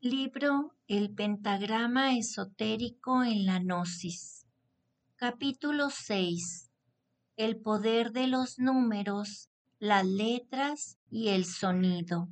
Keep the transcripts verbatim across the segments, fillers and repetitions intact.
Libro El pentagrama esotérico en la gnosis. Capítulo seis. El poder de los números, las letras y el sonido.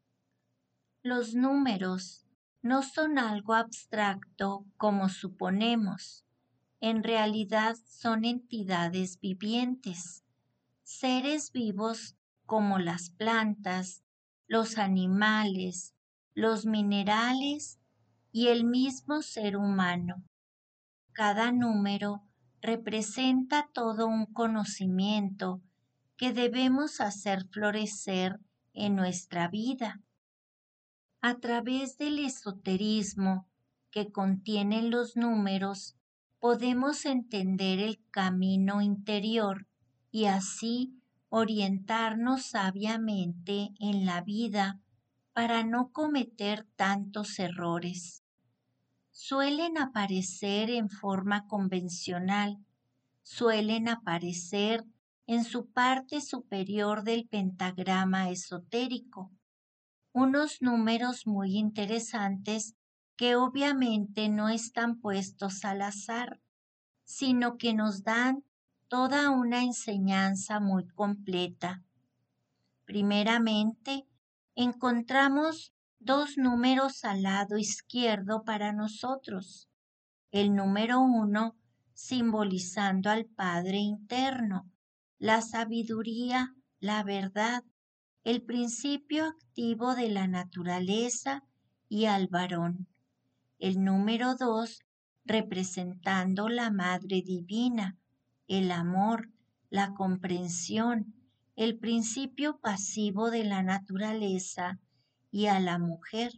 Los números no son algo abstracto como suponemos. En realidad son entidades vivientes, seres vivos como las plantas, los animales, los minerales y el mismo ser humano. Cada número representa todo un conocimiento que debemos hacer florecer en nuestra vida. A través del esoterismo que contienen los números, podemos entender el camino interior y así orientarnos sabiamente en la vida para no cometer tantos errores. Suelen aparecer en forma convencional, suelen aparecer en su parte superior del pentagrama esotérico, unos números muy interesantes que obviamente no están puestos al azar, sino que nos dan toda una enseñanza muy completa. Primeramente, encontramos dos números al lado izquierdo para nosotros. El número uno simbolizando al Padre interno, la sabiduría, la verdad, el principio activo de la naturaleza y al varón. El número dos representando la Madre Divina, el amor, la comprensión, el principio pasivo de la naturaleza y a la mujer.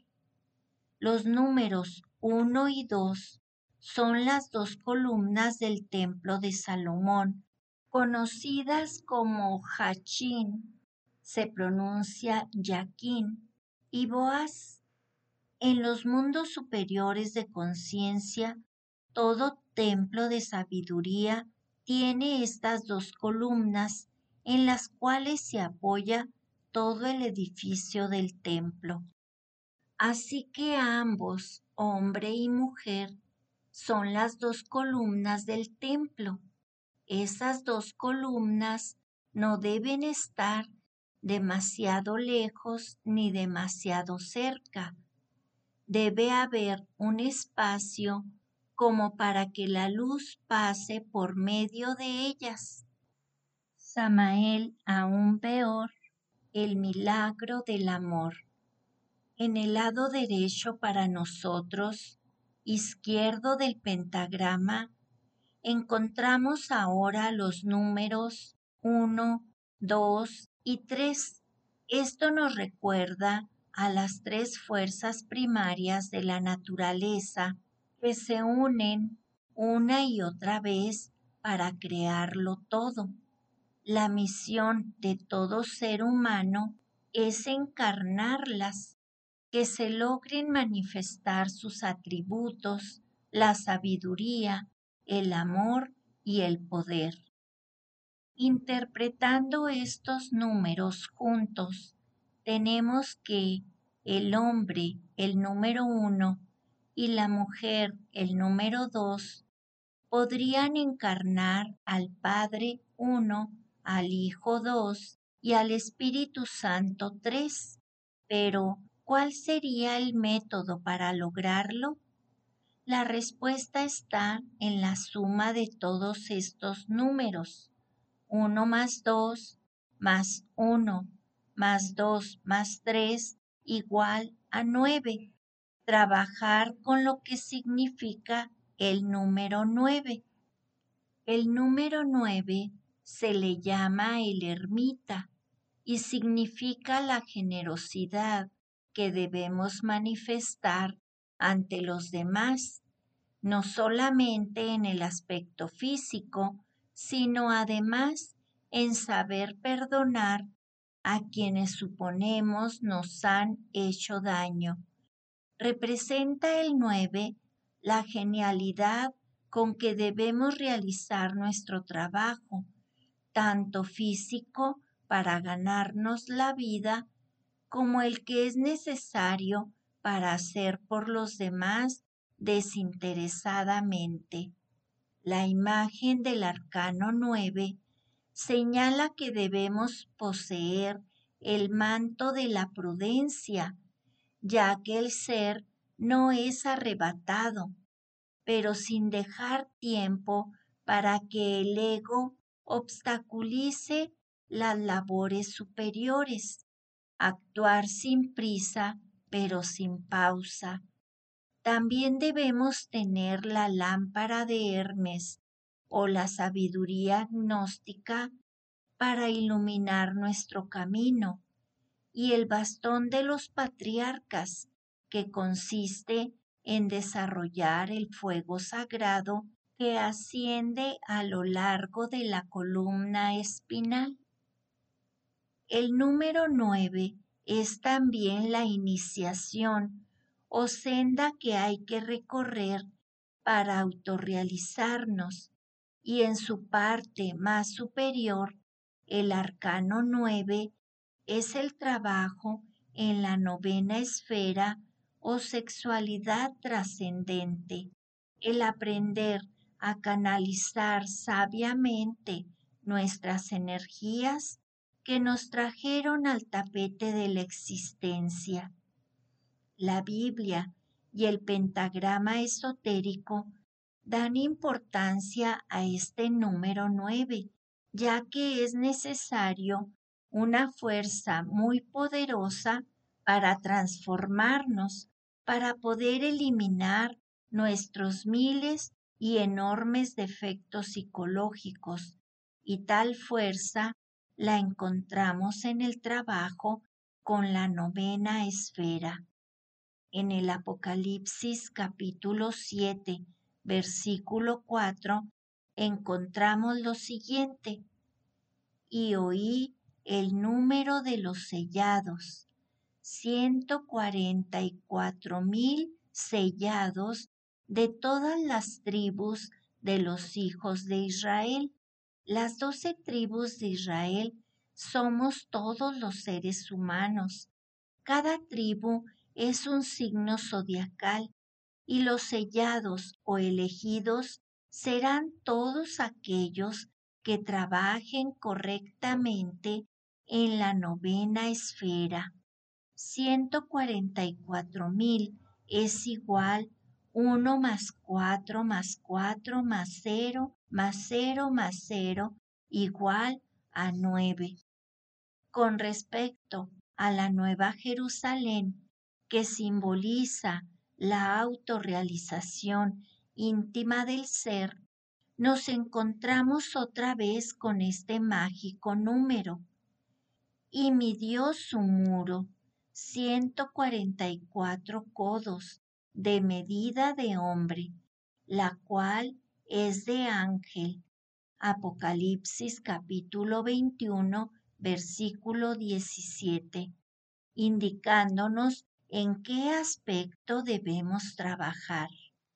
Los números uno y dos son las dos columnas del templo de Salomón, conocidas como Jachín, se pronuncia Yaquín, y Boaz. En los mundos superiores de conciencia, todo templo de sabiduría tiene estas dos columnas en las cuales se apoya todo el edificio del templo. Así que ambos, hombre y mujer, son las dos columnas del templo. Esas dos columnas no deben estar demasiado lejos ni demasiado cerca. Debe haber un espacio como para que la luz pase por medio de ellas. Samael aún peor, el milagro del amor. En el lado derecho para nosotros, izquierdo del pentagrama, encontramos ahora los números uno, dos y tres. Esto nos recuerda a las tres fuerzas primarias de la naturaleza que se unen una y otra vez para crearlo todo. La misión de todo ser humano es encarnarlas, que se logren manifestar sus atributos, la sabiduría, el amor y el poder. Interpretando estos números juntos, tenemos que el hombre, el número uno, y la mujer, el número dos, podrían encarnar al Padre uno, al Hijo dos y al Espíritu Santo tres. Pero, ¿cuál sería el método para lograrlo? La respuesta está en la suma de todos estos números. uno más dos más uno más dos más tres igual a nueve. Trabajar con lo que significa el número nueve. El número nueve se le llama el ermita y significa la generosidad que debemos manifestar ante los demás, no solamente en el aspecto físico, sino además en saber perdonar a quienes suponemos nos han hecho daño. Representa el nueve la genialidad con que debemos realizar nuestro trabajo, tanto físico para ganarnos la vida, como el que es necesario para hacer por los demás desinteresadamente. La imagen del arcano nueve señala que debemos poseer el manto de la prudencia, ya que el ser no es arrebatado, pero sin dejar tiempo para que el ego obstaculice las labores superiores, actuar sin prisa, pero sin pausa. También debemos tener la lámpara de Hermes o la sabiduría gnóstica para iluminar nuestro camino, y el bastón de los patriarcas, que consiste en desarrollar el fuego sagrado que asciende a lo largo de la columna espinal. El número nueve es también la iniciación o senda que hay que recorrer para autorrealizarnos, y en su parte más superior, el arcano nueve es el trabajo en la novena esfera o sexualidad trascendente, el aprender a canalizar sabiamente nuestras energías que nos trajeron al tapete de la existencia. La Biblia y el pentagrama esotérico dan importancia a este número nueve, ya que es necesario una fuerza muy poderosa para transformarnos, para poder eliminar nuestros miles y enormes defectos psicológicos, y tal fuerza la encontramos en el trabajo con la novena esfera. En el Apocalipsis capítulo siete, versículo cuatro, encontramos lo siguiente: y oí el número de los sellados, ciento cuarenta y cuatro mil sellados de todas las tribus de los hijos de Israel. Las doce tribus de Israel somos todos los seres humanos. Cada tribu es un signo zodiacal, y los sellados o elegidos serán todos aquellos que trabajen correctamente en la novena esfera. ciento cuarenta y cuatro mil es igual uno más cuatro más cuatro más cero más cero más cero igual a nueve. Con respecto a la Nueva Jerusalén, que simboliza la autorrealización íntima del ser, nos encontramos otra vez con este mágico número. Y midió su muro ciento cuarenta y cuatro codos de medida de hombre, la cual es de ángel. Apocalipsis capítulo veintiuno, versículo diecisiete, indicándonos en qué aspecto debemos trabajar.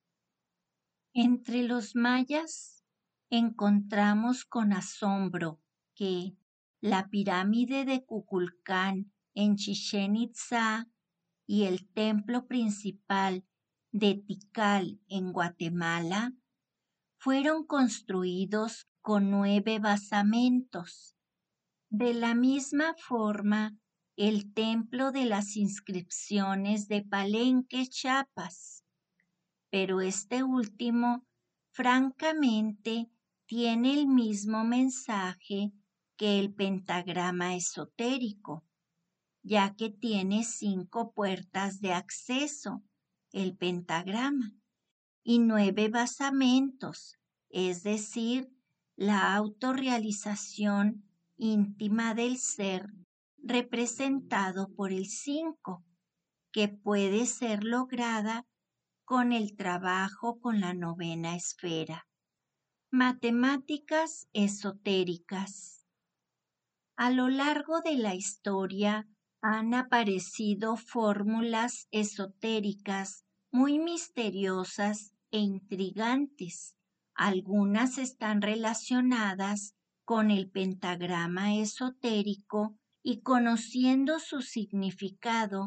Entre los mayas encontramos con asombro que la pirámide de Kukulcán en Chichén Itzá y el templo principal de Tikal en Guatemala fueron construidos con nueve basamentos. De la misma forma, el templo de las inscripciones de Palenque, Chiapas, pero este último, francamente, tiene el mismo mensaje que el pentagrama esotérico, ya que tiene cinco puertas de acceso, el pentagrama, y nueve basamentos, es decir, la autorrealización íntima del ser representado por el cinco, que puede ser lograda con el trabajo con la novena esfera. Matemáticas esotéricas. A lo largo de la historia han aparecido fórmulas esotéricas muy misteriosas e intrigantes. Algunas están relacionadas con el pentagrama esotérico y, conociendo su significado,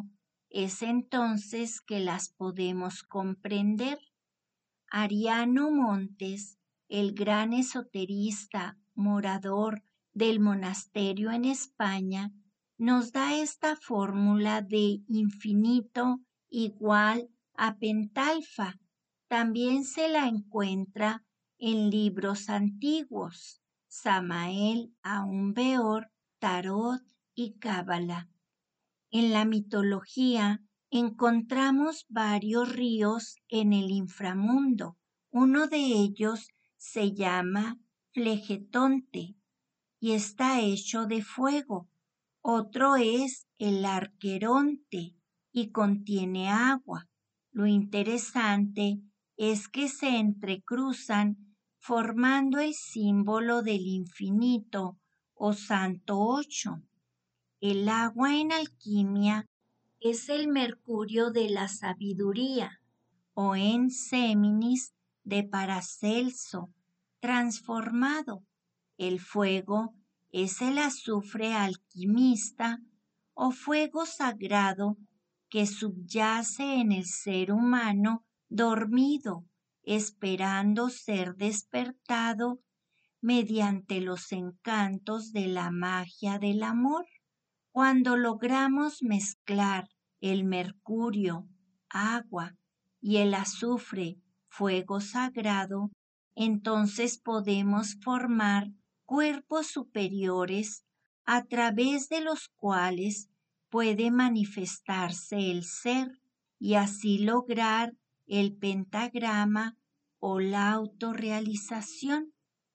es entonces que las podemos comprender. Ariano Montes, el gran esoterista morador del monasterio en España, nos da esta fórmula de infinito igual a pentalfa. También se la encuentra en libros antiguos, Samael, Aún Beor, Tarot y Cábala. En la mitología encontramos varios ríos en el inframundo. Uno de ellos se llama Flegetonte y está hecho de fuego. Otro es el Arqueronte y contiene agua. Lo interesante es que se entrecruzan formando el símbolo del infinito o Santo Ocho. El agua en alquimia es el mercurio de la sabiduría, o en Séminis de Paracelso, transformado. El fuego es el azufre alquimista o fuego sagrado que subyace en el ser humano dormido, esperando ser despertado mediante los encantos de la magia del amor. Cuando logramos mezclar el mercurio, agua y el azufre, fuego sagrado, entonces podemos formar cuerpos superiores a través de los cuales puede manifestarse el ser y así lograr el pentagrama o la autorrealización.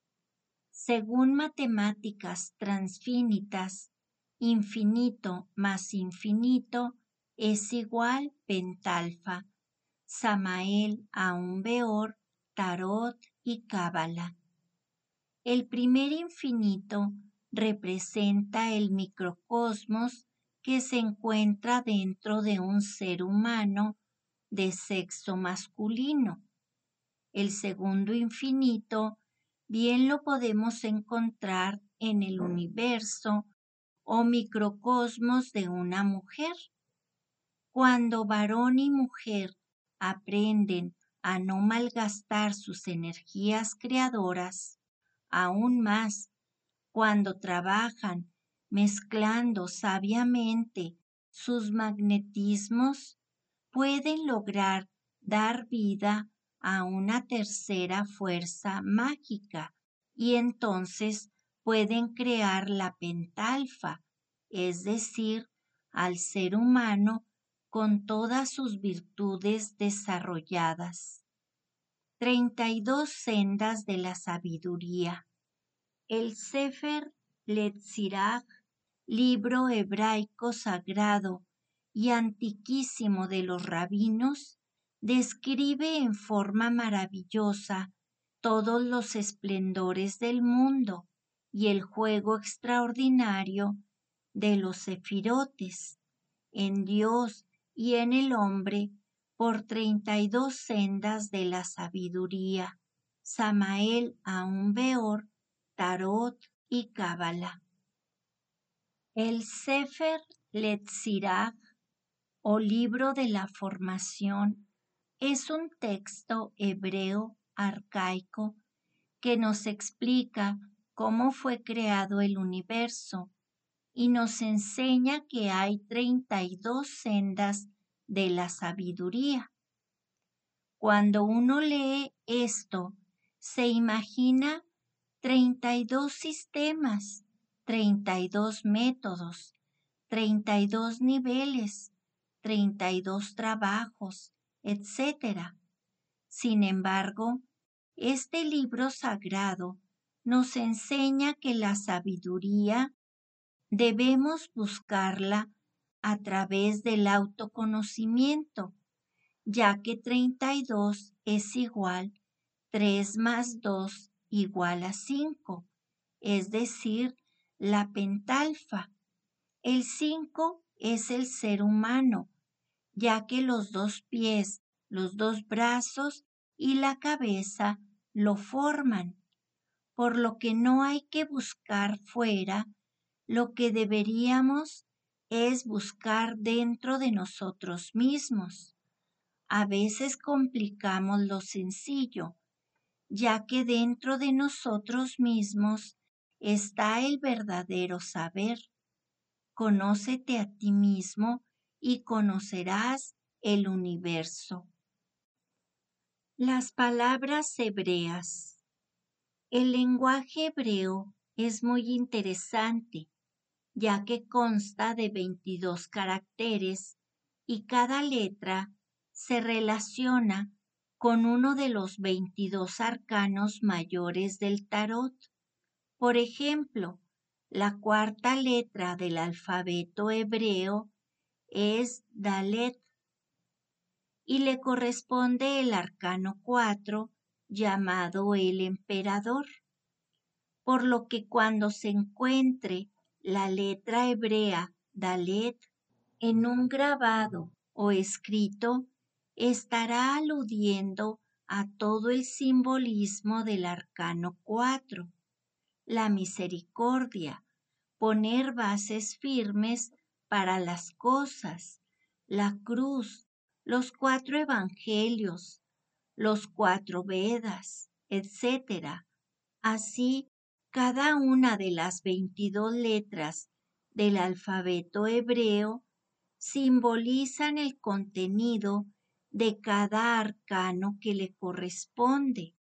Según matemáticas transfinitas, infinito más infinito es igual pentalfa, Samael, Aún Beor, Tarot y Cábala. El primer infinito representa el microcosmos que se encuentra dentro de un ser humano de sexo masculino. El segundo infinito bien lo podemos encontrar en el universo o microcosmos de una mujer. Cuando varón y mujer aprenden a no malgastar sus energías creadoras, aún más cuando trabajan mezclando sabiamente sus magnetismos, pueden lograr dar vida a una tercera fuerza mágica y entonces pueden crear la pentalfa, es decir, al ser humano con todas sus virtudes desarrolladas. Treinta y dos sendas de la sabiduría. El Sefer Letziraj, libro hebraico sagrado y antiquísimo de los rabinos, describe en forma maravillosa todos los esplendores del mundo y el juego extraordinario de los sefirotes en Dios y en el hombre por treinta y dos sendas de la sabiduría, Samael, Aún Beor, Tarot y Cábala. El Sefer Letziraj o libro de la formación es un texto hebreo arcaico que nos explica cómo fue creado el universo y nos enseña que hay treinta y dos sendas de la sabiduría. Cuando uno lee esto, se imagina treinta y dos sistemas, treinta y dos métodos, treinta y dos niveles, treinta y dos trabajos, etcétera. Sin embargo, este libro sagrado nos enseña que la sabiduría debemos buscarla a través del autoconocimiento, ya que treinta y dos es igual tres más dos igual a cinco, es decir, la pentalfa. El cinco es el ser humano, ya que los dos pies, los dos brazos y la cabeza lo forman, por lo que no hay que buscar fuera lo que deberíamos es buscar dentro de nosotros mismos. A veces complicamos lo sencillo, ya que dentro de nosotros mismos está el verdadero saber. Conócete a ti mismo y conocerás el universo. Las palabras hebreas. El lenguaje hebreo es muy interesante, ya que consta de veintidós caracteres y cada letra se relaciona con uno de los veintidós arcanos mayores del tarot. Por ejemplo, la cuarta letra del alfabeto hebreo es Dalet y le corresponde el arcano cuatro llamado el emperador, por lo que cuando se encuentre la letra hebrea Dalet en un grabado o escrito, estará aludiendo a todo el simbolismo del arcano cuatro, la misericordia, poner bases firmes para las cosas, la cruz, los cuatro evangelios, los cuatro Vedas, etcétera. Así, cada una de las veintidós letras del alfabeto hebreo simbolizan el contenido de cada arcano que le corresponde.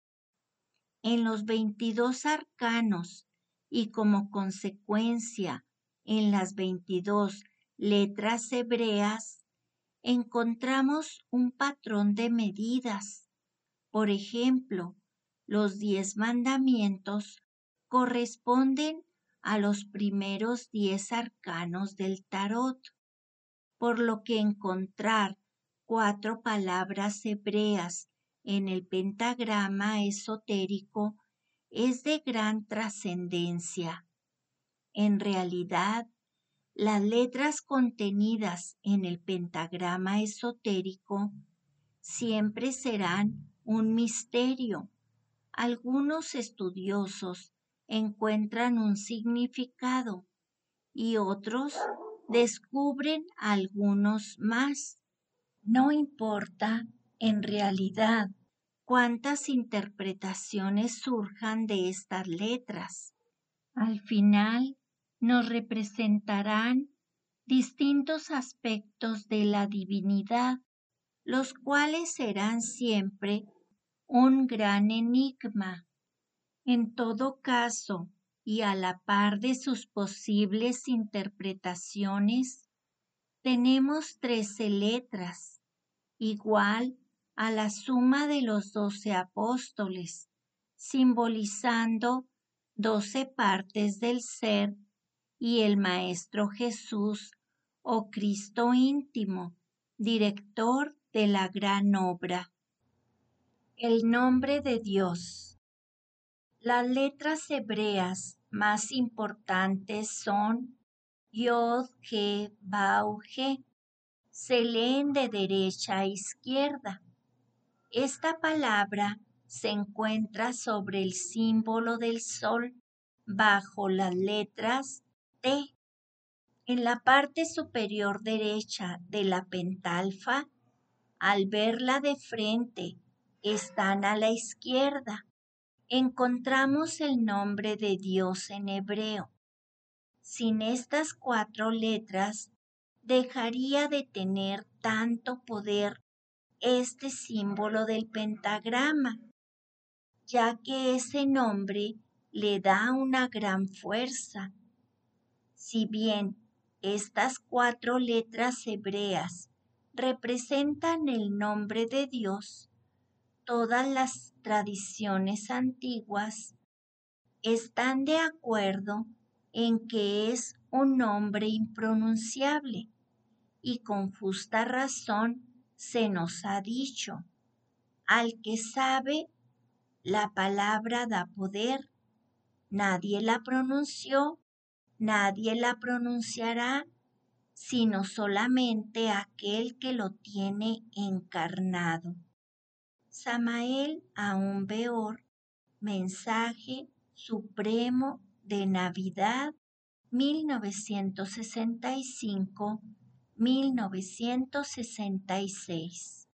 En los veintidós arcanos y como consecuencia en las veintidós letras hebreas, encontramos un patrón de medidas. Por ejemplo, los diez mandamientos corresponden a los primeros diez arcanos del tarot, por lo que encontrar cuatro palabras hebreas en el pentagrama esotérico es de gran trascendencia. En realidad, las letras contenidas en el pentagrama esotérico siempre serán un misterio. Algunos estudiosos encuentran un significado y otros descubren algunos más. No importa, en realidad, cuántas interpretaciones surjan de estas letras. Al final, nos representarán distintos aspectos de la divinidad, los cuales serán siempre un gran enigma. En todo caso, y a la par de sus posibles interpretaciones, tenemos trece letras, igual a la suma de los doce apóstoles, simbolizando doce partes del ser y el Maestro Jesús o Cristo íntimo, director de la gran obra. El nombre de Dios. Las letras hebreas más importantes son Yod, He, Bau, He. Se leen de derecha a izquierda. Esta palabra se encuentra sobre el símbolo del sol bajo las letras T. En la parte superior derecha de la pentalfa, al verla de frente, están a la izquierda. Encontramos el nombre de Dios en hebreo. Sin estas cuatro letras, dejaría de tener tanto poder este símbolo del pentagrama, ya que ese nombre le da una gran fuerza. Si bien estas cuatro letras hebreas representan el nombre de Dios, todas las tradiciones antiguas están de acuerdo en que es un nombre impronunciable y con justa razón se nos ha dicho, al que sabe la palabra da poder, nadie la pronunció, nadie la pronunciará, sino solamente aquel que lo tiene encarnado. Samael Aún Beor, mensaje supremo de Navidad mil novecientos sesenta y cinco a mil novecientos sesenta y seis.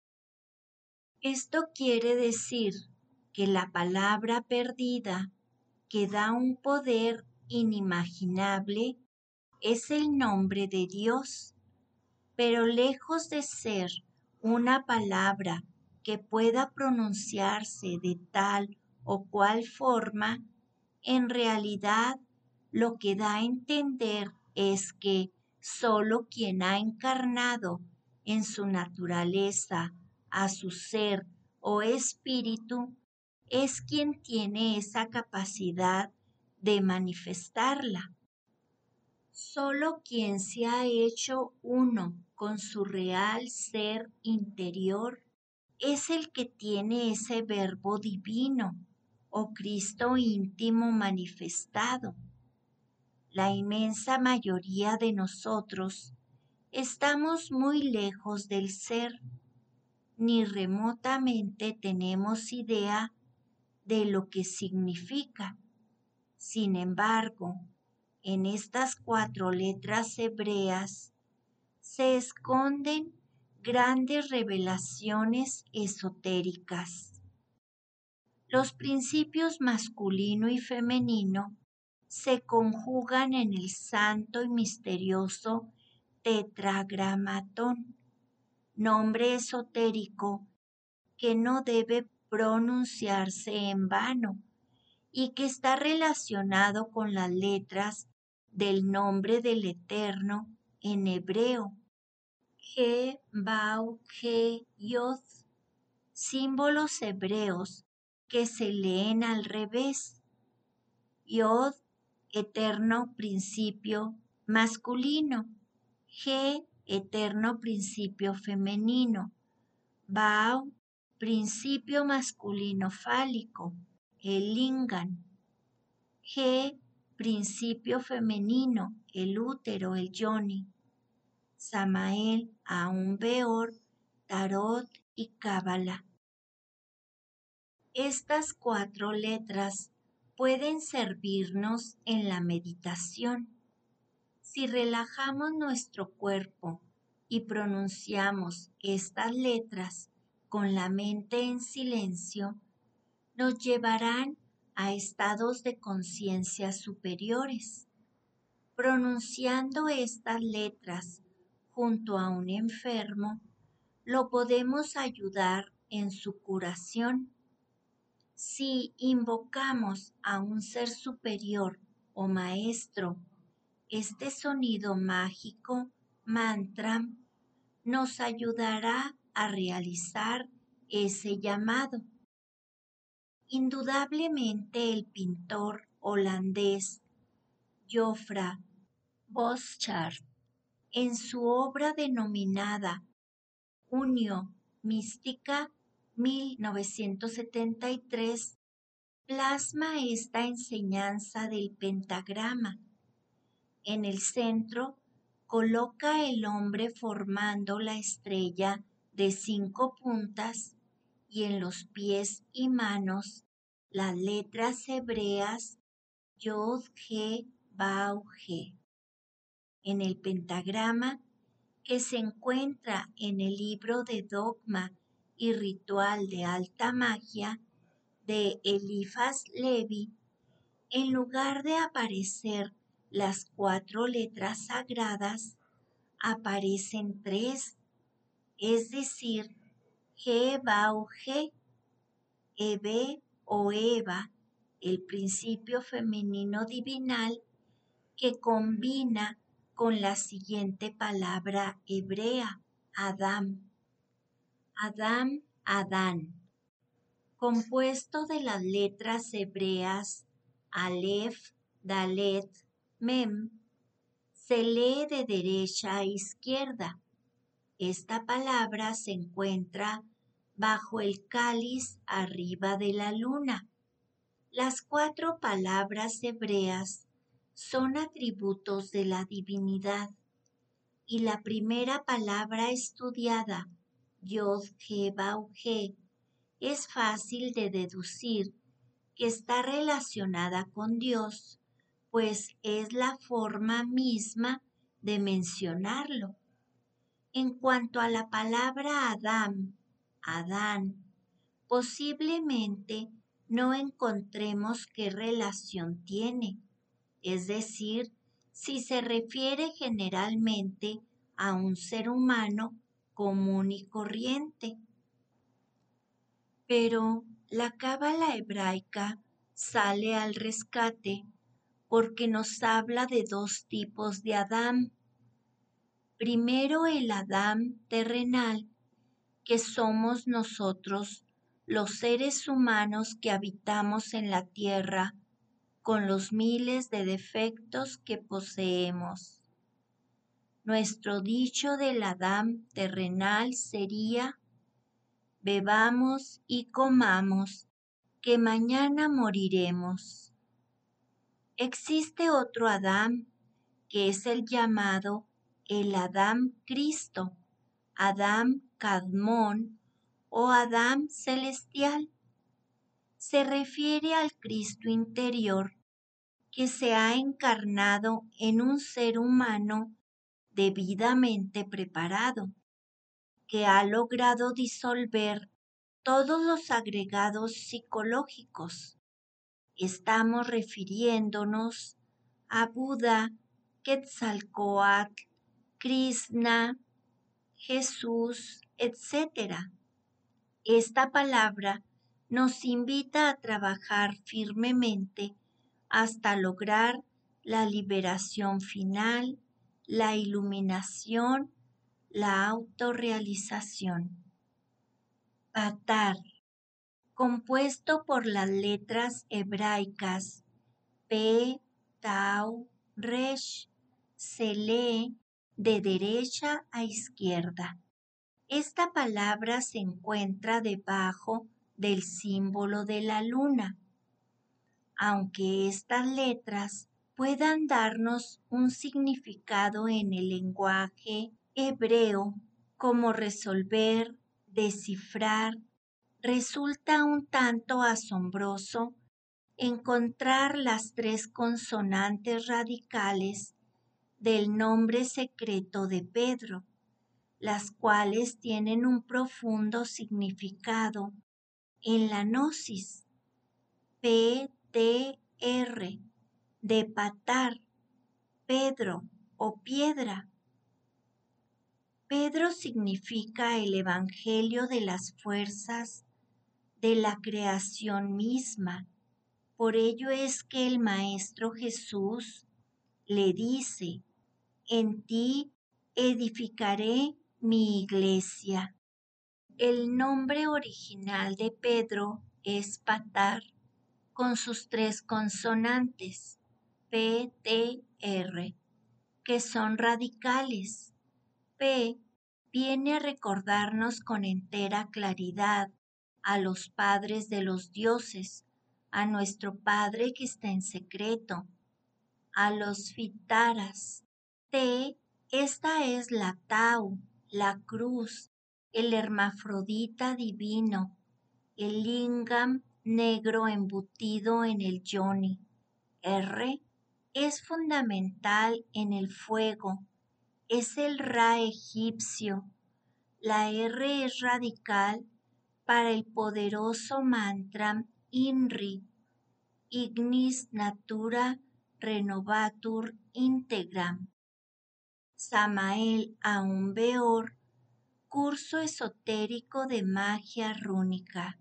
Esto quiere decir que la palabra perdida, que da un poder inimaginable, es el nombre de Dios, pero lejos de ser una palabra que pueda pronunciarse de tal o cual forma, en realidad lo que da a entender es que solo quien ha encarnado en su naturaleza a su ser o espíritu es quien tiene esa capacidad de manifestarla. Solo quien se ha hecho uno con su real ser interior es el que tiene ese verbo divino o Cristo íntimo manifestado. La inmensa mayoría de nosotros estamos muy lejos del ser, ni remotamente tenemos idea de lo que significa. Sin embargo, en estas cuatro letras hebreas se esconden grandes revelaciones esotéricas. Los principios masculino y femenino se conjugan en el santo y misterioso tetragramatón, nombre esotérico que no debe pronunciarse en vano y que está relacionado con las letras del nombre del Eterno en hebreo, He, Bau, He, Yod, símbolos hebreos que se leen al revés. Yod, eterno principio masculino, He, eterno principio femenino, Bau, principio masculino fálico, el Lingam, He, principio femenino, el útero, el Yoni, Samael, Aún Beor, Tarot y Cábala. Estas cuatro letras pueden servirnos en la meditación. Si relajamos nuestro cuerpo y pronunciamos estas letras con la mente en silencio, nos llevarán a estados de conciencia superiores. Pronunciando estas letras junto a un enfermo, lo podemos ayudar en su curación. Si invocamos a un ser superior o maestro, este sonido mágico, mantra, nos ayudará a realizar ese llamado. Indudablemente el pintor holandés Joffra Boschart, en su obra denominada Unio Mística mil novecientos setenta y tres, plasma esta enseñanza del pentagrama. En el centro coloca el hombre formando la estrella de cinco puntas y en los pies y manos las letras hebreas Yod, He, Bau, He. En el pentagrama que se encuentra en el libro de Dogma y Ritual de Alta Magia de Eliphas Levi, en lugar de aparecer las cuatro letras sagradas, aparecen tres, es decir, He, Bau, He, Ebe o Eva, el principio femenino divinal que combina con la siguiente palabra hebrea, Adam. Adam, Adán, compuesto de las letras hebreas Aleph, Dalet, Mem, se lee de derecha a izquierda. Esta palabra se encuentra bajo el cáliz arriba de la luna. Las cuatro palabras hebreas son atributos de la divinidad y la primera palabra estudiada, Yod, He, Bau, He, es fácil de deducir que está relacionada con Dios pues es la forma misma de mencionarlo. En cuanto a la palabra Adán, Adán, posiblemente no encontremos qué relación tiene, es decir, si se refiere generalmente a un ser humano común y corriente. Pero la cábala hebraica sale al rescate porque nos habla de dos tipos de Adán. Primero el Adán terrenal, que somos nosotros, los seres humanos que habitamos en la tierra, con los miles de defectos que poseemos. Nuestro dicho del Adán terrenal sería: bebamos y comamos, que mañana moriremos. Existe otro Adán, que es el llamado el Adán Cristo, Adán Cadmón o Adán celestial. Se refiere al Cristo interior que se ha encarnado en un ser humano debidamente preparado, que ha logrado disolver todos los agregados psicológicos. Estamos refiriéndonos a Buda, Quetzalcóatl, Krishna, Jesús, etcétera. Esta palabra nos invita a trabajar firmemente hasta lograr la liberación final, la iluminación, la autorrealización. Patar, compuesto por las letras hebraicas P, Tau, Resh, se lee de derecha a izquierda. Esta palabra se encuentra debajo del símbolo de la luna. Aunque estas letras puedan darnos un significado en el lenguaje hebreo, como resolver, descifrar, resulta un tanto asombroso encontrar las tres consonantes radicales del nombre secreto de Pedro, las cuales tienen un profundo significado en la gnosis. P T R, de patar, Pedro o piedra. Pedro significa el evangelio de las fuerzas de la creación misma. Por ello es que el Maestro Jesús le dice: en ti edificaré mi iglesia. El nombre original de Pedro es patar, con sus tres consonantes, P T R, que son radicales. P viene a recordarnos con entera claridad a los padres de los dioses, a nuestro Padre que está en secreto, a los Vitaras. T, esta es la Tau, la cruz, el hermafrodita divino, el lingam negro embutido en el yoni. R es fundamental en el fuego, es el Ra egipcio. La R es radical para el poderoso mantra INRI, Ignis Natura Renovatur Integram. Samael Aun Beor, curso esotérico de magia rúnica.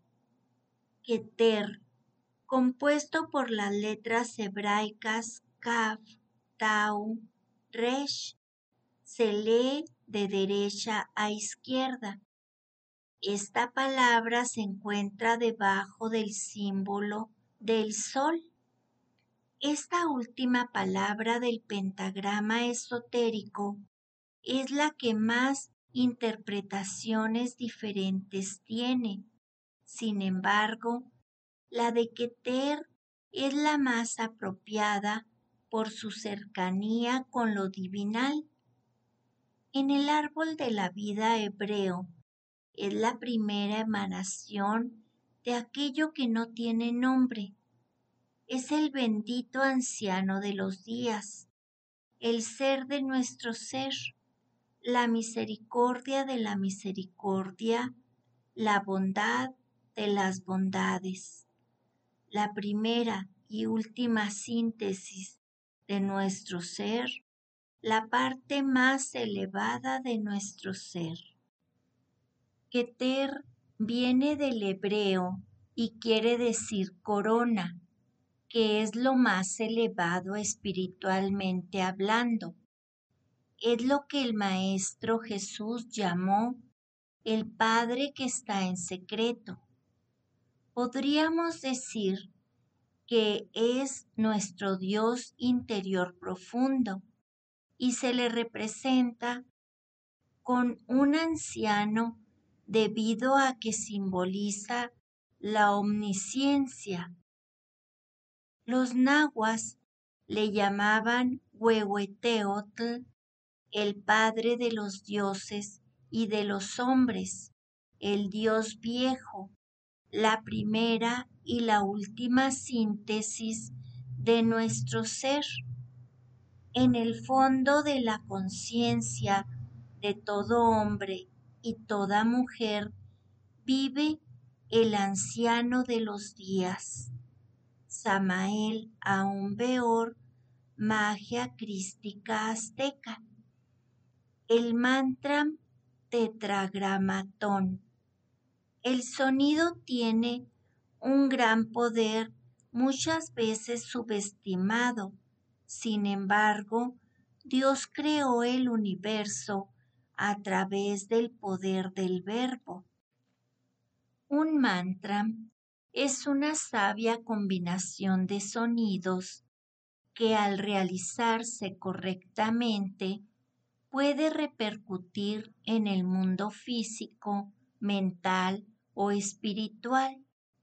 Keter, compuesto por las letras hebraicas Kaf, Tau, Resh, se lee de derecha a izquierda. Esta palabra se encuentra debajo del símbolo del sol. Esta última palabra del pentagrama esotérico es la que más interpretaciones diferentes tiene. Sin embargo, la de Keter es la más apropiada por su cercanía con lo divinal. En el árbol de la vida hebreo es la primera emanación de aquello que no tiene nombre. es el bendito anciano de los días, el ser de nuestro ser, la misericordia de la misericordia, la bondad de las bondades, la primera y última síntesis de nuestro ser, la parte más elevada de nuestro ser. Keter viene del hebreo y quiere decir corona, que es lo más elevado espiritualmente hablando. Es lo que el Maestro Jesús llamó el Padre que está en secreto. Podríamos decir que es nuestro Dios interior profundo y se le representa con un anciano debido a que simboliza la omnisciencia. Los nahuas le llamaban Huehueteotl, el padre de los dioses y de los hombres, el Dios viejo, la primera y la última síntesis de nuestro ser. En el fondo de la conciencia de todo hombre y toda mujer vive el anciano de los días, Samael Aun Weor, magia crística azteca. El mantra tetragramatón. El sonido tiene un gran poder, muchas veces subestimado. Sin embargo, Dios creó el universo a través del poder del verbo. Un mantra es una sabia combinación de sonidos que al realizarse correctamente puede repercutir en el mundo físico, mental o espiritual.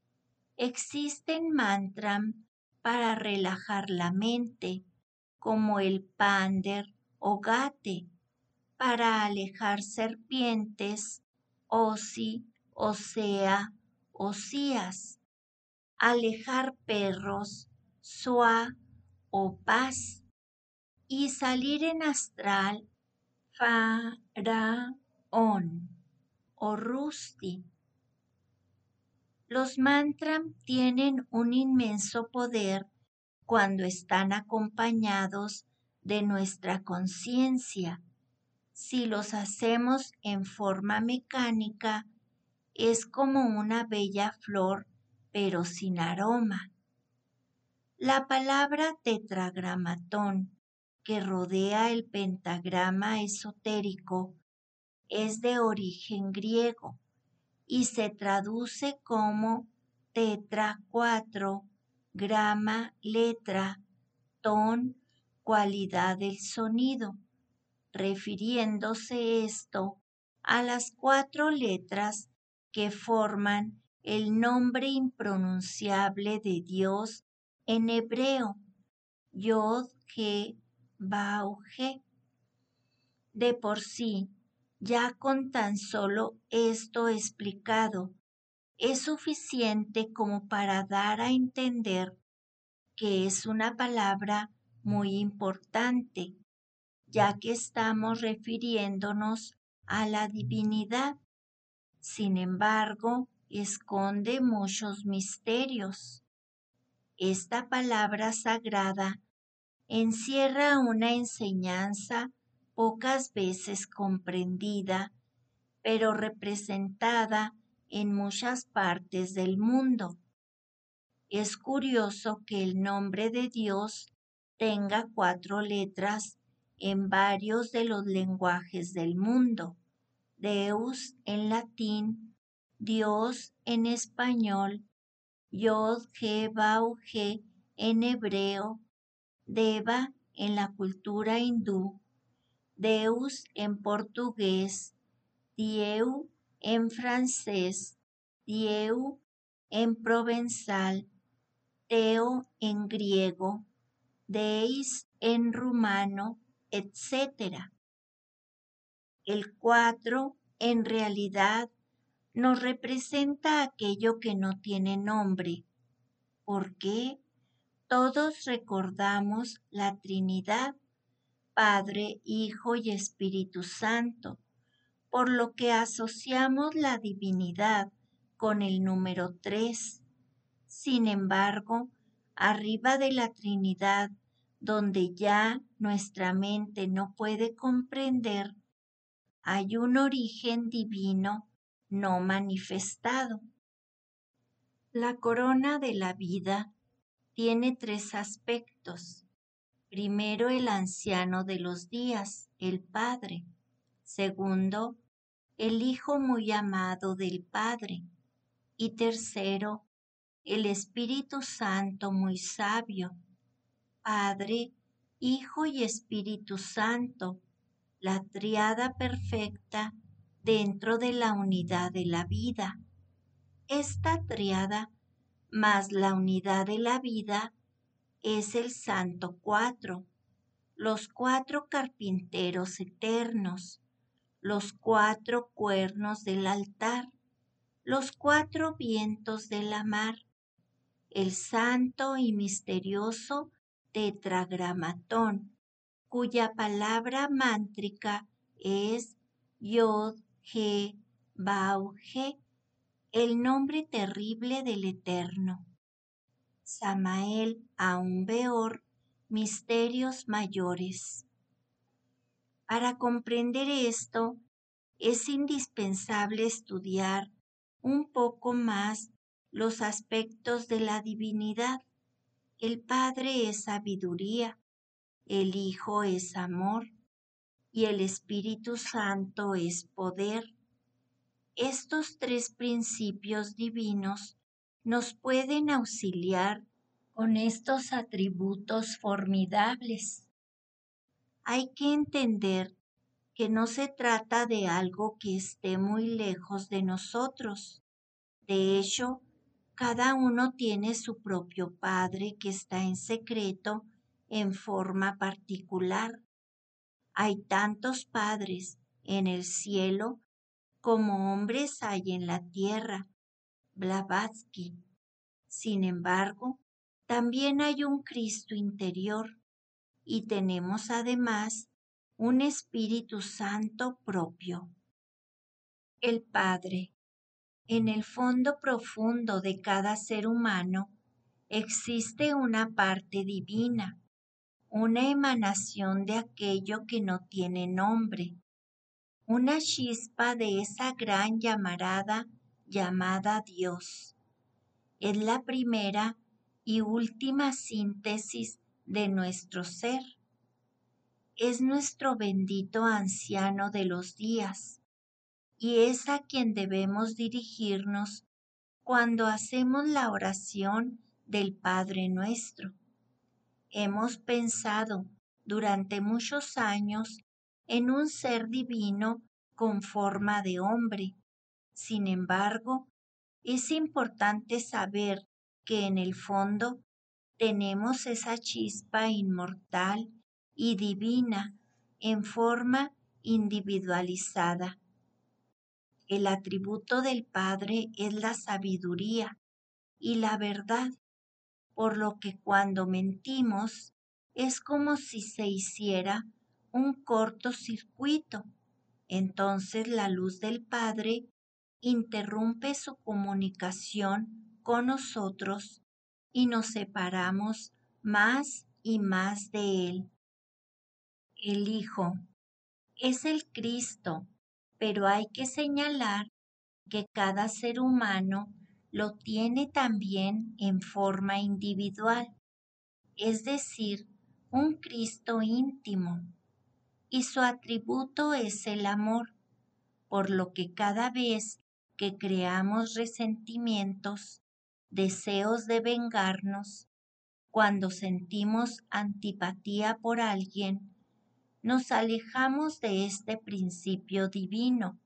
Existen mantras para relajar la mente, como el pander o gate, para alejar serpientes, osi, osea, osías, alejar perros, sua o paz, y salir en astral, faraón o rusti. Los mantras tienen un inmenso poder cuando están acompañados de nuestra conciencia. Si los hacemos en forma mecánica, es como una bella flor, pero sin aroma. La palabra tetragramatón, que rodea el pentagrama esotérico, es de origen griego y se traduce como tetra cuatro, grama letra, ton cualidad del sonido, refiriéndose esto a las cuatro letras que forman el nombre impronunciable de Dios en hebreo, Yod, He, Vau, He. De por sí, ya con tan solo esto explicado, es suficiente como para dar a entender que es una palabra muy importante, ya que estamos refiriéndonos a la divinidad. Sin embargo, esconde muchos misterios. Esta palabra sagrada encierra una enseñanza pocas veces comprendida, pero representada en muchas partes del mundo. Es curioso que el nombre de Dios tenga cuatro letras en varios de los lenguajes del mundo. Deus en latín, Dios en español, Yod, He, Vau, He en hebreo, Deva en la cultura hindú, Deus en portugués, Dieu en francés, Dieu en provenzal, Teo en griego, Deis en rumano, etcétera. El cuatro en realidad nos representa aquello que no tiene nombre. ¿Por qué? Todos recordamos la Trinidad, Padre, Hijo y Espíritu Santo, por lo que asociamos la divinidad con el número tres. Sin embargo, arriba de la Trinidad, donde ya nuestra mente no puede comprender, hay un origen divino no manifestado. La corona de la vida tiene tres aspectos. Primero, el anciano de los días, el Padre. Segundo, el Hijo muy amado del Padre. Y tercero, el Espíritu Santo muy sabio. Padre, Hijo y Espíritu Santo, la triada perfecta dentro de la unidad de la vida. Esta triada más la unidad de la vida es el Santo Cuatro, los cuatro carpinteros eternos, los cuatro cuernos del altar, los cuatro vientos de la mar, el santo y misterioso tetragramatón, cuya palabra mántrica es Yod, He, Bau, He, el nombre terrible del Eterno. Samael Aun Beor, misterios mayores. Para comprender esto, es indispensable estudiar un poco más los aspectos de la divinidad. El Padre es sabiduría, el Hijo es amor y el Espíritu Santo es poder. Estos tres principios divinos nos pueden auxiliar con estos atributos formidables. Hay que entender que no se trata de algo que esté muy lejos de nosotros. De hecho, cada uno tiene su propio Padre que está en secreto en forma particular. Hay tantos padres en el cielo como hombres hay en la tierra. Blavatsky. Sin embargo, también hay un Cristo interior y tenemos además un Espíritu Santo propio. El Padre. En el fondo profundo de cada ser humano existe una parte divina, una emanación de aquello que no tiene nombre, una chispa de esa gran llamarada llamada Dios. Es la primera y última síntesis de nuestro ser. Es nuestro bendito anciano de los días y es a quien debemos dirigirnos cuando hacemos la oración del Padre Nuestro. Hemos pensado durante muchos años en un ser divino con forma de hombre. Sin embargo, es importante saber que en el fondo tenemos esa chispa inmortal y divina en forma individualizada. El atributo del Padre es la sabiduría y la verdad, por lo que cuando mentimos es como si se hiciera un cortocircuito. Entonces la luz del Padre interrumpe su comunicación con nosotros y nos separamos más y más de Él. El Hijo es el Cristo, pero hay que señalar que cada ser humano lo tiene también en forma individual, es decir, un Cristo íntimo, y su atributo es el amor, por lo que cada vez que creamos resentimientos, deseos de vengarnos, cuando sentimos antipatía por alguien, nos alejamos de este principio divino.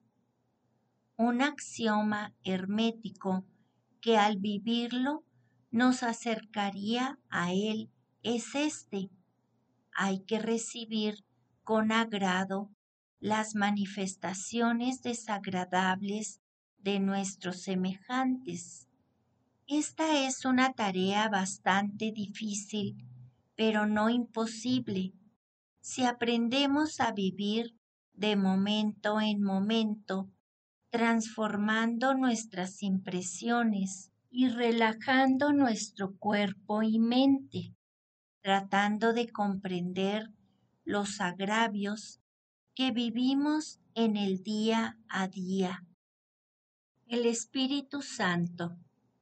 Un axioma hermético que al vivirlo nos acercaría a él es este: hay que recibir con agrado las manifestaciones desagradables de nuestros semejantes. Esta es una tarea bastante difícil, pero no imposible, si aprendemos a vivir de momento en momento, transformando nuestras impresiones y relajando nuestro cuerpo y mente, tratando de comprender los agravios que vivimos en el día a día. El Espíritu Santo.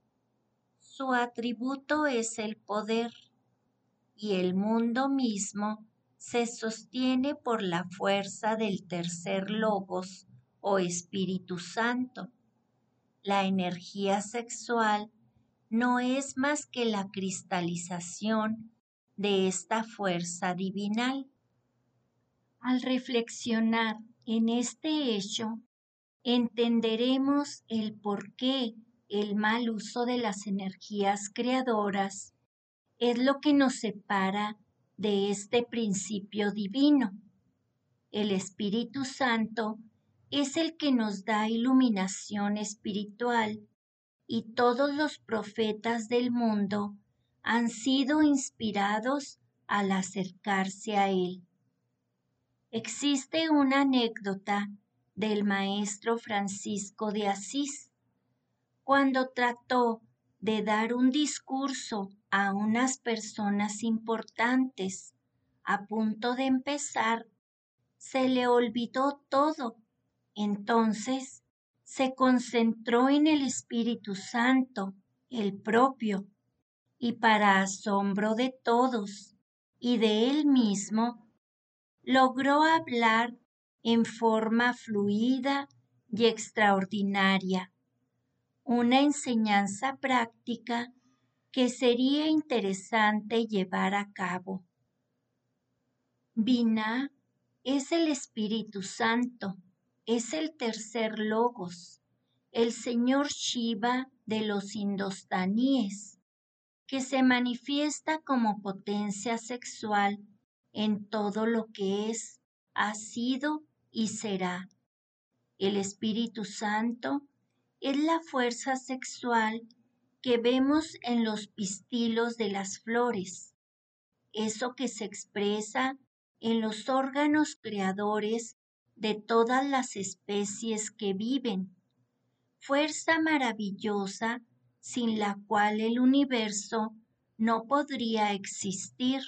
Su atributo es el poder, y el mundo mismo se sostiene por la fuerza del tercer logos o Espíritu Santo. La energía sexual no es más que la cristalización de esta fuerza divinal. Al reflexionar en este hecho, entenderemos el por qué el mal uso de las energías creadoras es lo que nos separa de este principio divino. El Espíritu Santo es el que nos da iluminación espiritual y todos los profetas del mundo han sido inspirados al acercarse a él. Existe una anécdota del maestro Francisco de Asís, cuando trató de dar un discurso a unas personas importantes a punto de empezar, se le olvidó todo. Entonces se concentró en el Espíritu Santo, el propio, y para asombro de todos y de él mismo, logró hablar en forma fluida y extraordinaria, una enseñanza práctica que sería interesante llevar a cabo. Binah es el Espíritu Santo, es el tercer logos, el señor Shiva de los indostaníes, que se manifiesta como potencia sexual en todo lo que es, ha sido y será. El Espíritu Santo es la fuerza sexual que vemos en los pistilos de las flores, eso que se expresa en los órganos creadores de todas las especies que viven, fuerza maravillosa sin la cual el universo no podría existir.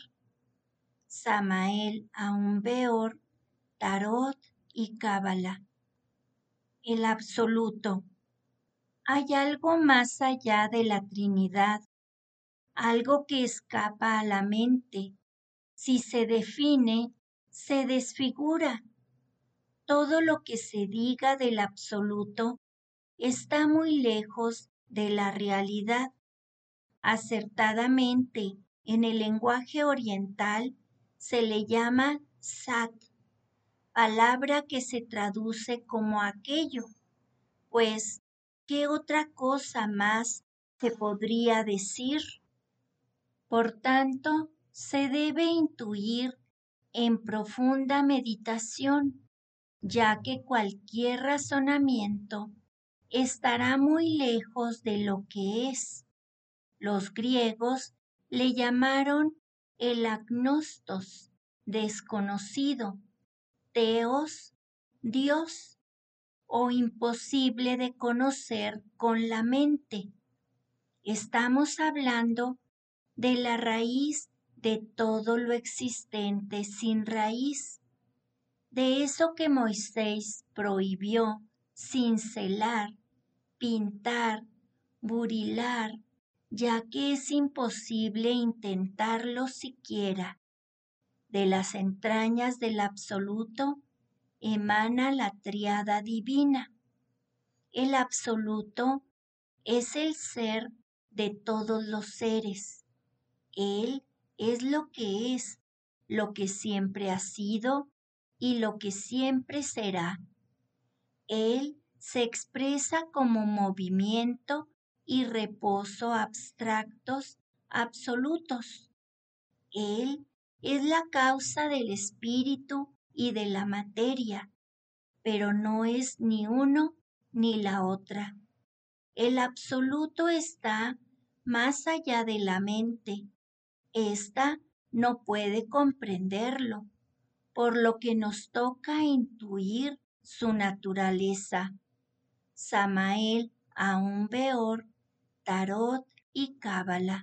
Samael Aun Weor, Tarot y Cábala. El absoluto. Hay algo más allá de la Trinidad, algo que escapa a la mente. Si se define, se desfigura. Todo lo que se diga del absoluto está muy lejos de la realidad. Acertadamente, en el lenguaje oriental se le llama Sat, palabra que se traduce como aquello, pues, ¿qué otra cosa más se podría decir? Por tanto, se debe intuir en profunda meditación, ya que cualquier razonamiento estará muy lejos de lo que es. Los griegos le llamaron el agnostos, desconocido, Theos, Dios, o imposible de conocer con la mente. Estamos hablando de la raíz de todo lo existente sin raíz, de eso que Moisés prohibió cincelar, pintar, burilar, ya que es imposible intentarlo siquiera. De las entrañas del absoluto emana la tríada divina. El absoluto es el ser de todos los seres. Él es lo que es, lo que siempre ha sido y lo que siempre será. Él se expresa como movimiento y reposo abstractos, absolutos. Él es la causa del espíritu y de la materia, pero no es ni uno ni la otra. El absoluto está más allá de la mente. Esta no puede comprenderlo, por lo que nos toca intuir su naturaleza. Samael, Aún Beor, Tarot y Cábala.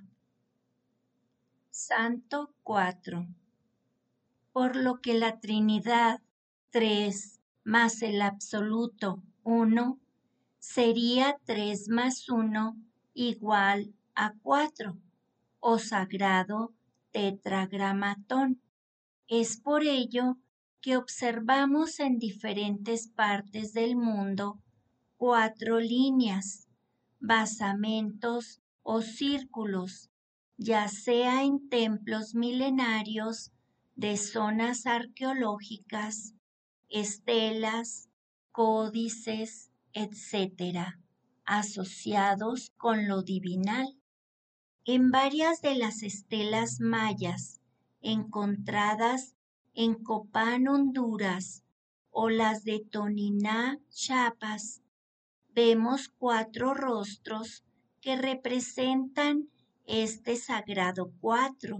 Santo cuatro. Por lo que la Trinidad, tres, más el absoluto, uno, sería tres más uno igual a cuatro, o sagrado tetragramatón. Es por ello que observamos en diferentes partes del mundo cuatro líneas, basamentos o círculos, ya sea en templos milenarios de zonas arqueológicas, estelas, códices, etcétera, asociados con lo divinal. En varias de las estelas mayas encontradas en Copán, Honduras, o las de Toniná, Chiapas, vemos cuatro rostros que representan este sagrado cuatro.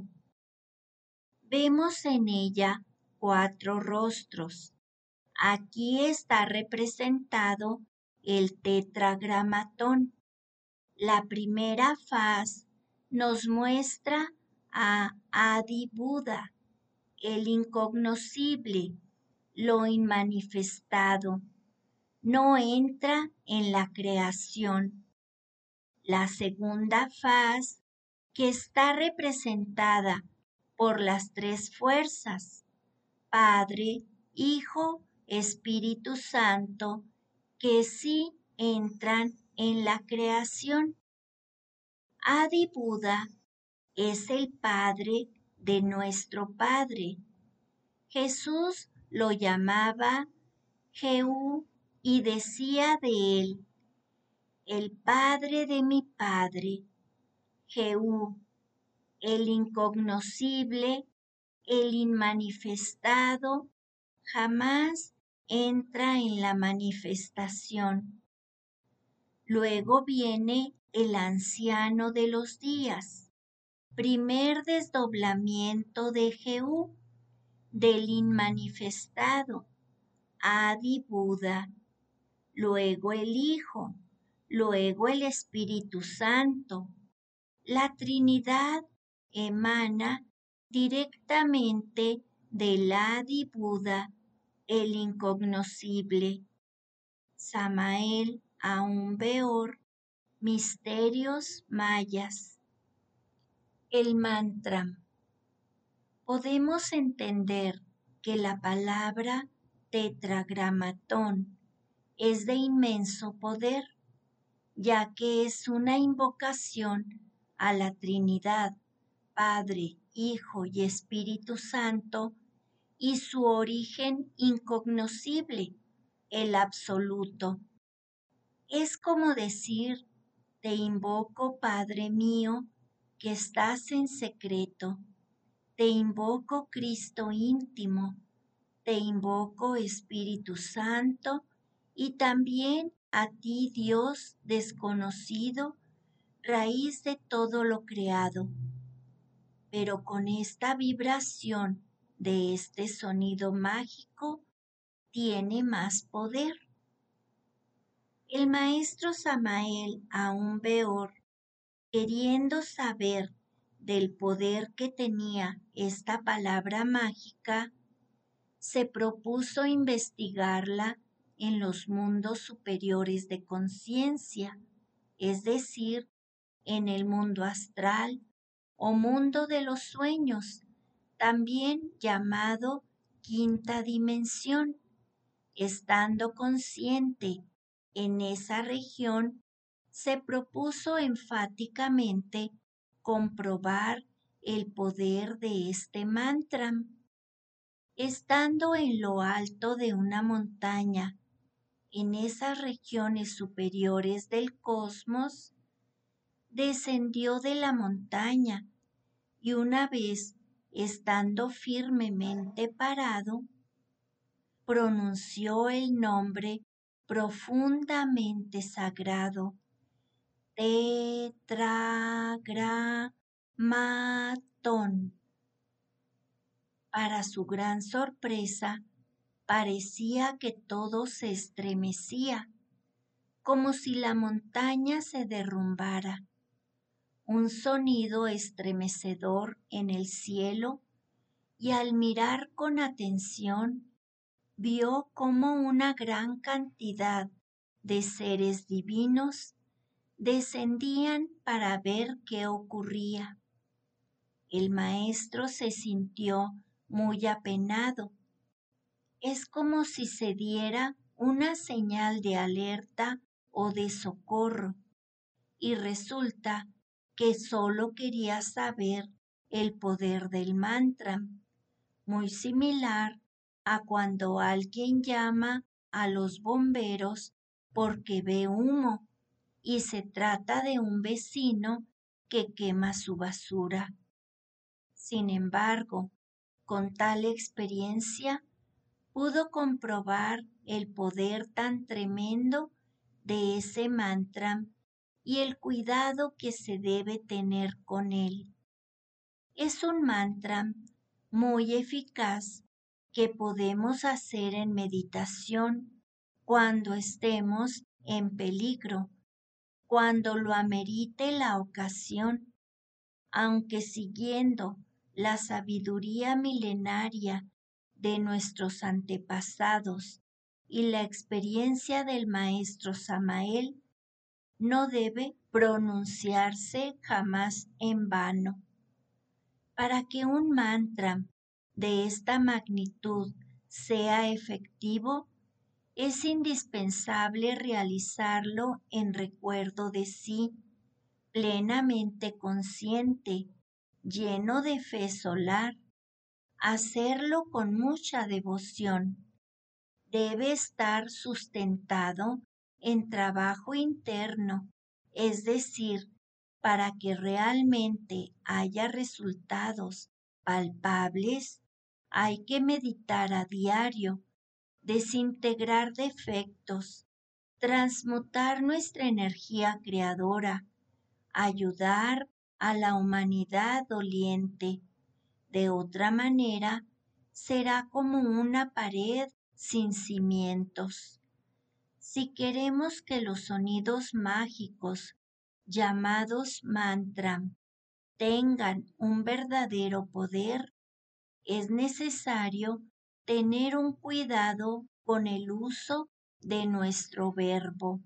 Vemos en ella cuatro rostros. Aquí está representado el tetragramatón. La primera faz nos muestra a Adi Buda, el incognoscible, lo inmanifestado. No entra en la creación. La segunda faz, que está representada por las tres fuerzas, Padre, Hijo, Espíritu Santo, que sí entran en la creación. Adi Buda es el Padre de nuestro Padre. Jesús lo llamaba Jehú y decía de él, el Padre de mi Padre, Jehú, el incognoscible, el inmanifestado, jamás entra en la manifestación. Luego viene el anciano de los días, primer desdoblamiento de Jehú, del inmanifestado, Adi Buda, luego el Hijo, luego el Espíritu Santo. La Trinidad emana directamente del Adi Buda, el incognoscible. Samael, Aún Beor, Misterios Mayas. El mantra. Podemos entender que la palabra tetragramatón es de inmenso poder, ya que es una invocación a la Trinidad, Padre, Hijo y Espíritu Santo, y su origen incognoscible, el absoluto. Es como decir, te invoco, Padre mío, que estás en secreto. Te invoco, Cristo íntimo. Te invoco, Espíritu Santo, y también a ti, Dios desconocido, raíz de todo lo creado. Pero con esta vibración de este sonido mágico, tiene más poder. El maestro Samael Aún Beor, queriendo saber del poder que tenía esta palabra mágica, se propuso investigarla en los mundos superiores de conciencia, es decir, en el mundo astral o mundo de los sueños, también llamado quinta dimensión. Estando consciente en esa región, se propuso enfáticamente comprobar el poder de este mantra. Estando en lo alto de una montaña, en esas regiones superiores del cosmos, descendió de la montaña y una vez estando firmemente parado, pronunció el nombre profundamente sagrado, tetragramatón. Para su gran sorpresa, parecía que todo se estremecía, como si la montaña se derrumbara. Un sonido estremecedor en el cielo, y al mirar con atención, vio como una gran cantidad de seres divinos descendían para ver qué ocurría. El maestro se sintió muy apenado. Es como si se diera una señal de alerta o de socorro, y resulta que solo quería saber el poder del mantra, muy similar a cuando alguien llama a los bomberos porque ve humo y se trata de un vecino que quema su basura. Sin embargo, con tal experiencia, pudo comprobar el poder tan tremendo de ese mantra y el cuidado que se debe tener con él. Es un mantra muy eficaz que podemos hacer en meditación cuando estemos en peligro, cuando lo amerite la ocasión, aunque siguiendo la sabiduría milenaria de nuestros antepasados y la experiencia del maestro Samael, no debe pronunciarse jamás en vano. Para que un mantra de esta magnitud sea efectivo, es indispensable realizarlo en recuerdo de sí, plenamente consciente, lleno de fe solar. Hacerlo con mucha devoción. Debe estar sustentado en trabajo interno, es decir, para que realmente haya resultados palpables, hay que meditar a diario, desintegrar defectos, transmutar nuestra energía creadora, ayudar a la humanidad doliente. De otra manera, será como una pared sin cimientos. Si queremos que los sonidos mágicos, llamados mantra, tengan un verdadero poder, es necesario tener un cuidado con el uso de nuestro verbo.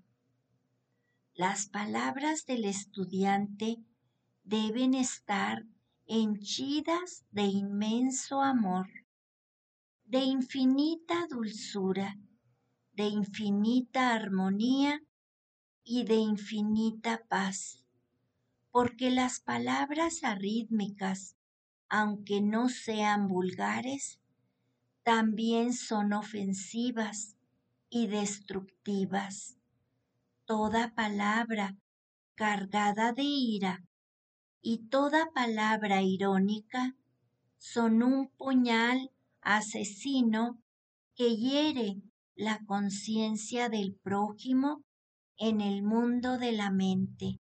Las palabras del estudiante deben estar henchidas de inmenso amor, de infinita dulzura, de infinita armonía y de infinita paz, porque las palabras arrítmicas, aunque no sean vulgares, también son ofensivas y destructivas. Toda palabra cargada de ira y toda palabra irónica son un puñal asesino que hiere la conciencia del prójimo en el mundo de la mente.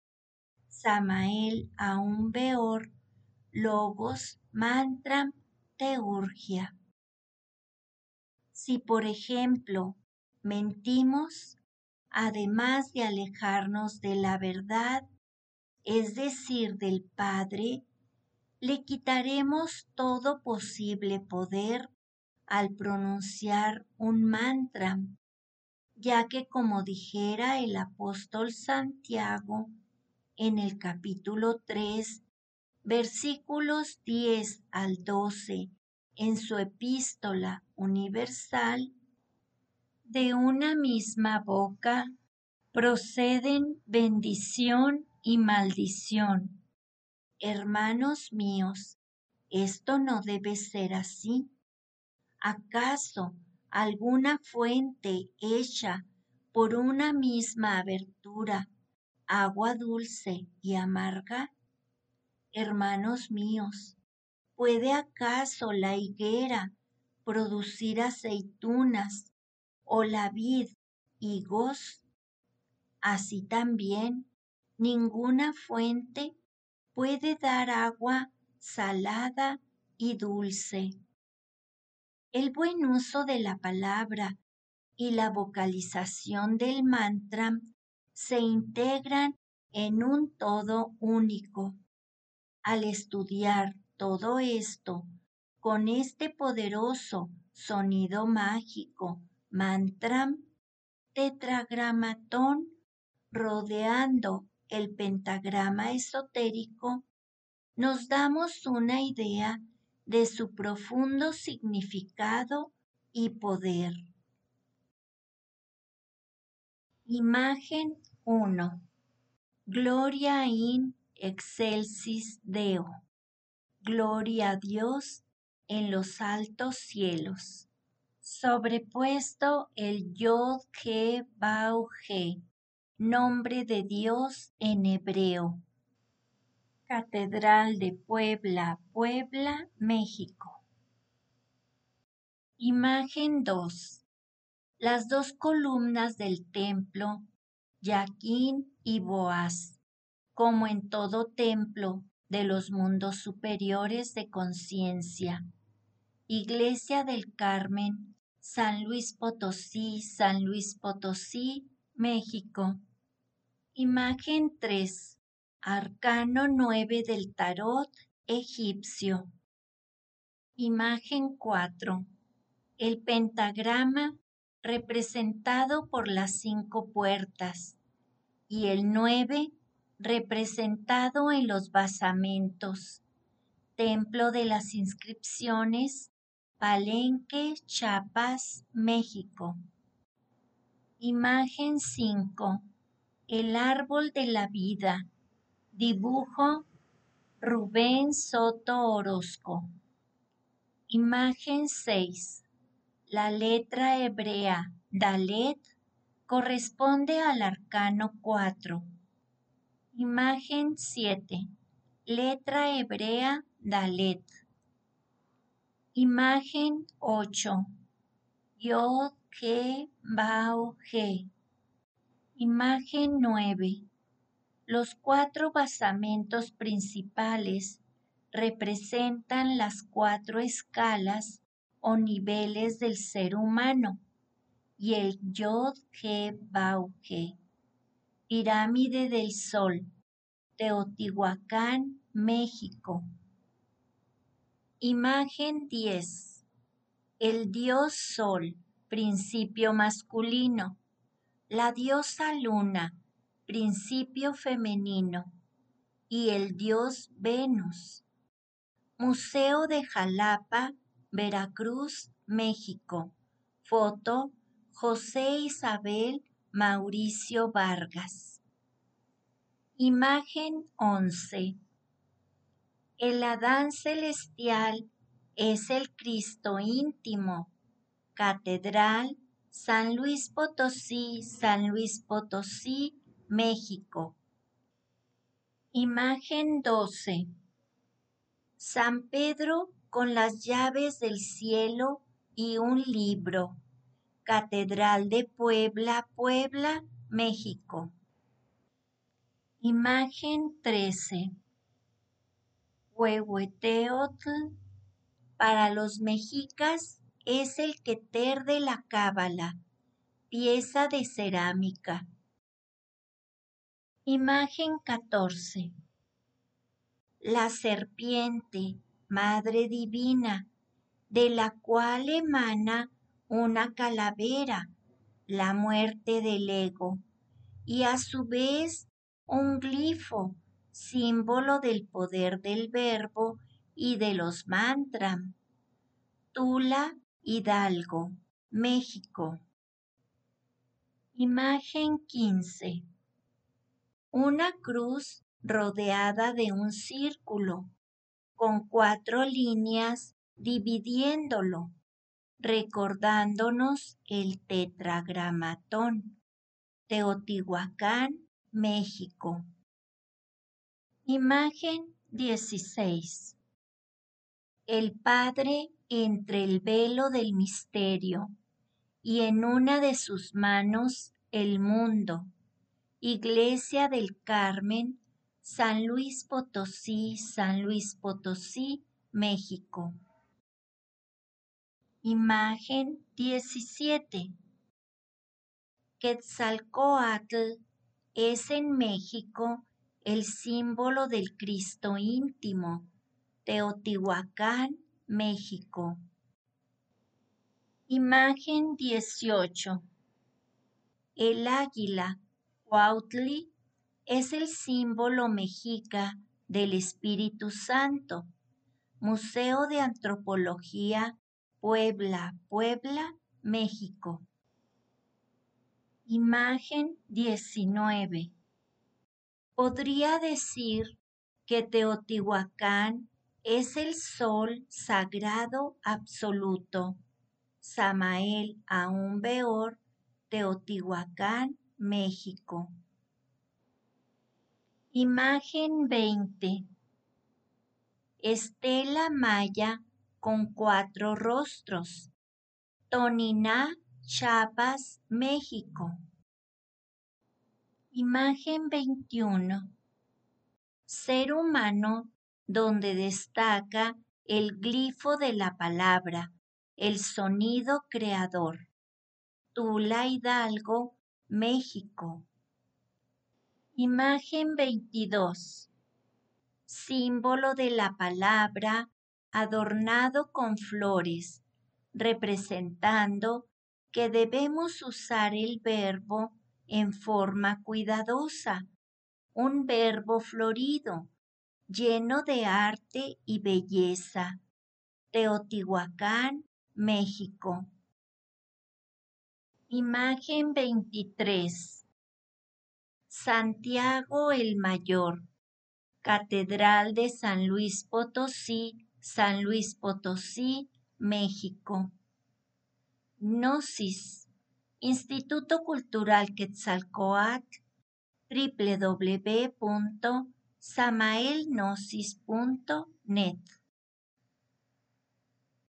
Samael Aun Weor, Logos Mantram Teurgia. Si, por ejemplo, mentimos, además de alejarnos de la verdad, es decir, del Padre, le quitaremos todo posible poder al pronunciar un mantra, ya que como dijera el apóstol Santiago en el capítulo tres, versículos diez al doce, en su epístola universal, de una misma boca proceden bendición y maldición. Hermanos míos, esto no debe ser así. ¿Acaso alguna fuente hecha por una misma abertura, agua dulce y amarga? Hermanos míos, ¿puede acaso la higuera producir aceitunas o la vid higos? Así también, Ninguna fuente puede dar agua salada y dulce. El buen uso de la palabra y la vocalización del mantra se integran en un todo único. Al estudiar todo esto con este poderoso sonido mágico, mantra, tetragramatón, rodeando el pentagrama esotérico, nos damos una idea de su profundo significado y poder. Imagen uno. Gloria in excelsis Deo. Gloria a Dios en los altos cielos. Sobrepuesto el Yod He Bau He, nombre de Dios en hebreo. Catedral de Puebla, Puebla, México. Imagen dos. Las dos columnas del templo, Yaquín y Boaz, como en todo templo de los mundos superiores de conciencia. Iglesia del Carmen, San Luis Potosí, San Luis Potosí, México. Imagen tres. Arcano nueve del tarot egipcio. Imagen cuatro. El pentagrama representado por las cinco puertas y el nueve representado en los basamentos. Templo de las Inscripciones, Palenque, Chiapas, México. Imagen cinco. El árbol de la vida. Dibujo Rubén Soto Orozco. Imagen seis. La letra hebrea Dalet corresponde al arcano cuatro. Imagen siete. Letra hebrea Dalet. Imagen ocho. Yod He Bau He. Imagen nueve. Los cuatro basamentos principales representan las cuatro escalas o niveles del ser humano y el Yod He Bau He. Pirámide del Sol, Teotihuacán, México. Imagen diez. El dios Sol, principio masculino. La diosa Luna, principio femenino. Y el dios Venus. Museo de Jalapa, Veracruz, México. Foto José Isabel Mauricio Vargas. Imagen once. El Adán celestial es el Cristo íntimo. Catedral San Luis Potosí, San Luis Potosí, México. Imagen doce. San Pedro con las llaves del cielo y un libro. Catedral de Puebla, Puebla, México. Imagen trece. Huehueteotl para los mexicas es el Keter de la Cábala, pieza de cerámica. Imagen catorce. La serpiente, Madre Divina, de la cual emana una calavera, la muerte del ego, y a su vez un glifo, símbolo del poder del verbo y de los mantras. Tula, Hidalgo, México. Imagen quince. Una cruz rodeada de un círculo, con cuatro líneas dividiéndolo, recordándonos el tetragramatón. Teotihuacán, México. Imagen dieciséis. El Padre entre el velo del misterio y en una de sus manos el mundo Iglesia del Carmen, San Luis Potosí, San Luis Potosí, México. Imagen diecisiete. Quetzalcóatl es en México el símbolo del Cristo íntimo. Teotihuacán, México. Imagen dieciocho. El águila, Cuautli, es el símbolo mexica del Espíritu Santo. Museo de Antropología, Puebla, Puebla, México. Imagen diecinueve. Podría decir que Teotihuacán es el sol sagrado absoluto. Samael Aún Beor, Teotihuacán, México. Imagen veinte. Estela maya con cuatro rostros. Toniná, Chiapas, México. Imagen veintiuno. Ser humano donde destaca el glifo de la palabra, el sonido creador. Tula Hidalgo, México. Imagen veintidós. Símbolo de la palabra adornado con flores, representando que debemos usar el verbo en forma cuidadosa, un verbo florido, lleno de arte y belleza. Teotihuacán, México. Imagen veintitrés. Santiago el Mayor, Catedral de San Luis Potosí, San Luis Potosí, México. Gnosis, Instituto Cultural Quetzalcóatl, w w w punto samael gnosis punto net.